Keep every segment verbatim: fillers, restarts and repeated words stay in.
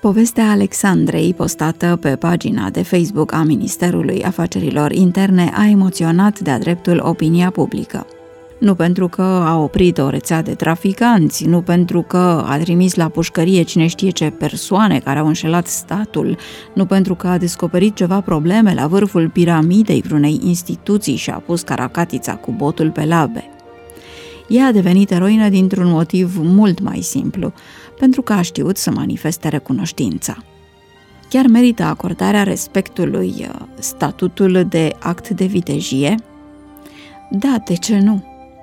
Povestea Alexandrei, postată pe pagina de Facebook a Ministerului Afacerilor Interne, a emoționat de-a dreptul opinia publică. Nu pentru că a oprit o rețea de traficanți, nu pentru că a trimis la pușcărie cine știe ce persoane care au înșelat statul, nu pentru că a descoperit ceva probleme la vârful piramidei vreunei instituții și a pus caracatița cu botul pe labe. Ea a devenit eroină dintr-un motiv mult mai simplu, pentru că a știut să manifeste recunoștința. Chiar merită acordarea respectului statutul de act de vitejie? Da, de ce nu?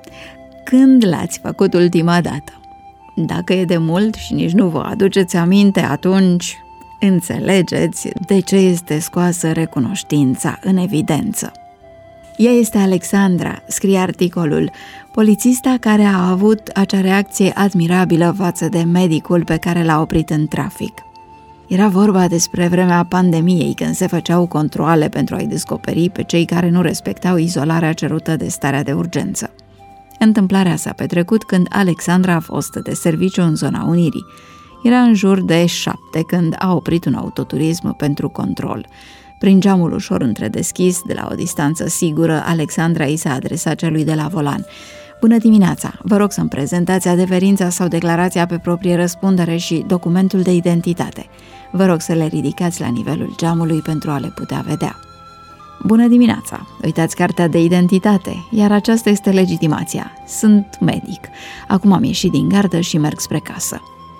Când l-ați făcut ultima dată? Dacă e de mult și nici nu vă aduceți aminte, atunci înțelegeți de ce este scoasă recunoștința în evidență. Ea este Alexandra, scrie articolul, polițista care a avut acea reacție admirabilă față de medicul pe care l-a oprit în trafic. Era vorba despre vremea pandemiei, când se făceau controale pentru a-i descoperi pe cei care nu respectau izolarea cerută de starea de urgență. Întâmplarea s-a petrecut când Alexandra a fost de serviciu în zona Unirii. Era în jur de șapte când a oprit un autoturism pentru control. Prin geamul ușor întredeschis, de la o distanță sigură, Alexandra i s-a adresat celui de la volan. Bună dimineața! Vă rog să-mi prezentați adeverința sau declarația pe proprie răspundere și documentul de identitate. Vă rog să le ridicați la nivelul geamului pentru a le putea vedea. Bună dimineața! Uitați cartea de identitate, iar aceasta este legitimația. Sunt medic. Acum am ieșit din gardă și merg spre casă.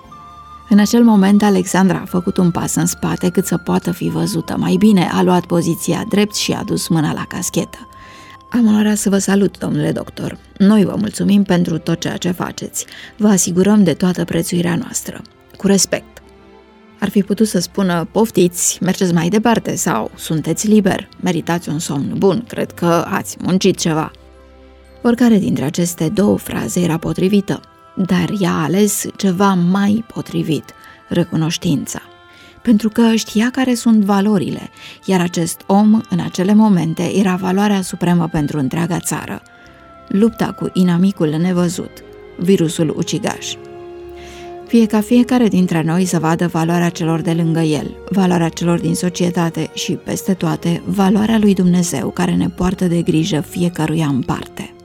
În acel moment, Alexandra a făcut un pas în spate cât să poată fi văzută. Mai bine a luat poziția drept și a dus mâna la caschetă. Am onoarea să vă salut, domnule doctor. Noi vă mulțumim pentru tot ceea ce faceți. Vă asigurăm de toată prețuirea noastră. Cu respect. Ar fi putut să spună, poftiți, mergeți mai departe sau sunteți liber, meritați un somn bun, cred că ați muncit ceva. Oricare dintre aceste două fraze era potrivită, dar ea a ales ceva mai potrivit, recunoștința. Pentru că știa care sunt valorile, iar acest om, în acele momente, era valoarea supremă pentru întreaga țară. Lupta cu inamicul nevăzut, virusul ucigaș. Fie ca fiecare dintre noi să vadă valoarea celor de lângă el, valoarea celor din societate și, peste toate, valoarea lui Dumnezeu care ne poartă de grijă fiecăruia în parte.